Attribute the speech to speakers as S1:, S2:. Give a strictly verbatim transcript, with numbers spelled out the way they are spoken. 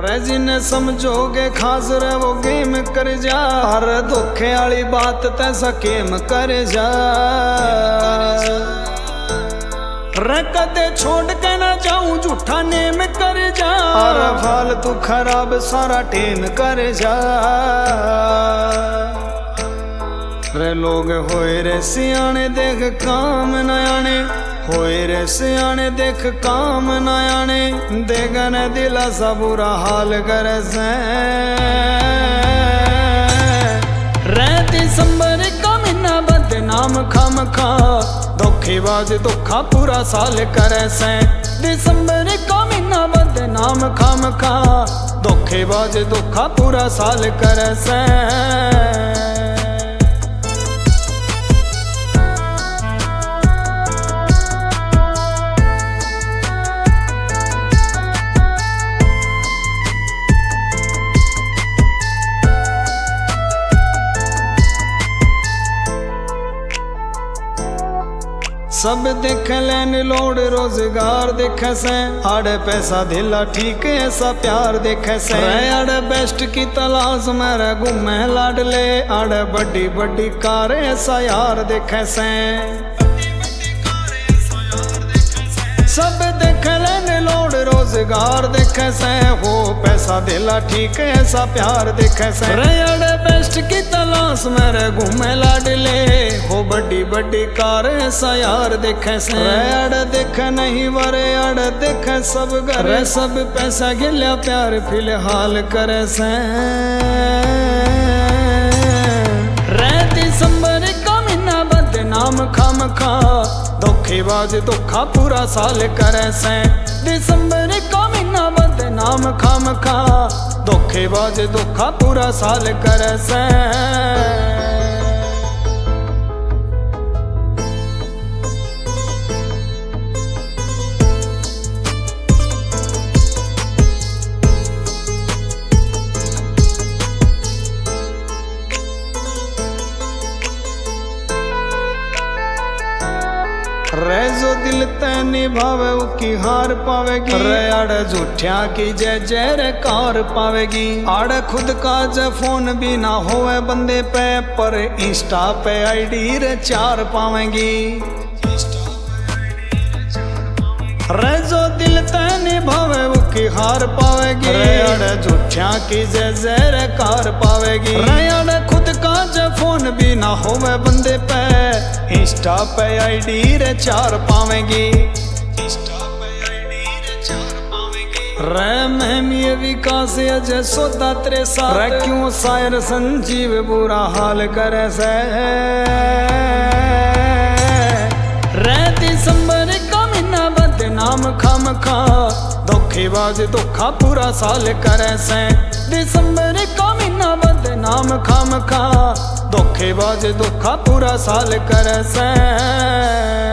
S1: रे जिन्हें समझोगे खास रे वो गेम कर जा, हर धोखे वाली बात तैसा केम कर जा। रे कदे छोड़ के ना जाऊं झूठा नेम कर जा, और फालतू खराब सारा टेम कर जा। रे लोग होए रे सियाने देख काम न आने, होए रे सियाने देख काम न आने, देगन दिला सा बुरा हाल करे से। रे दिसंबर का महीना बदनाम खाम खा, धोखेबाज धोखा पूरा साल करे से। दिसंबर का महीना बदनाम खाम खा, धोखेबाज धोखा पूरा साल करे से। सब देख लैन लोड रोजगार देखे से, आड़े पैसा दिला ठीक ऐसा प्यार देखे से। आड़े बेस्ट की तलाश मेरे घूमे लाडले, आड़े बड़ी बड़ी कार ऐसा यार देखे से। सब देख लैन लोड रोजगार देखे से, हो पैसा दिला ठीक ऐसा प्यार देखे से। अड़े बेस्ट की तलाश मेरे घूमे लाडले, हो बड़ी बड़ी कार ऐसा यार देखे से। अड़े देखे नहीं वरे अड़े देखे सब घर, सब पैसा गिल्या प्यार फिलहाल करे से। रे दिसंबर का महीना बदनाम खाम खा, धोखेबाज धोखा पूरा साल करे से। दिसंबर का महीना बदनाम खाम खा, धोखेबाज धोखा पूरा साल करे से। रे जो दिल तय निभावे उसकी हार पावेगी, रे आड़े झूठिया की जय जय रे कार पावेगी। आड़े खुद का जय फोन भी ना होवे बंदे पे, पर इंस्टा पे आईडी रे चार पावेगी। रे जो दिल तय निभावे उसकी हार पावेगी, रे आड़े झूठिया की जय जय रे कार पावेगी। रे आड़े खुद का जय फोन भी ना होवे बंदे पे, इंस्टा पे आईडी रे चार पावेगी। रे महमी विकास अजय सोता तेरे साथ, रे क्यों शायर संजीव बुरा हाल करे से। रे दिसंबर का महीना बदनाम खाम खा, धोखेबाज धोखा पूरा साल करे से। दिसंबर का महीना बदनाम खाम खा, धोखेबाज धोखा पूरा साल करे से।